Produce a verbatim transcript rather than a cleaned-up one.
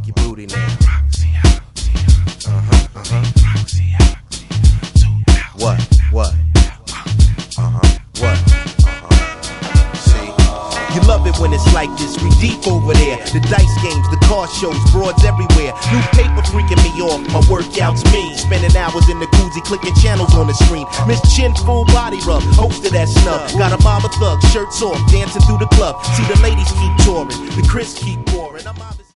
shake your booty now. Uh-huh, uh-huh. What, what? Uh-huh, what? Uh-huh. See? You love it when it's like this, we deep over there. The dice games, the car shows, broads everywhere. New paper freaking me off, my workout's me. Spending hours in the koozie, clicking channels on the screen. Miss Chin, full body rub, host of that snub. Got a mama thug, shirts off, dancing through the club. See the ladies keep touring, the Chris keep pouring. I'm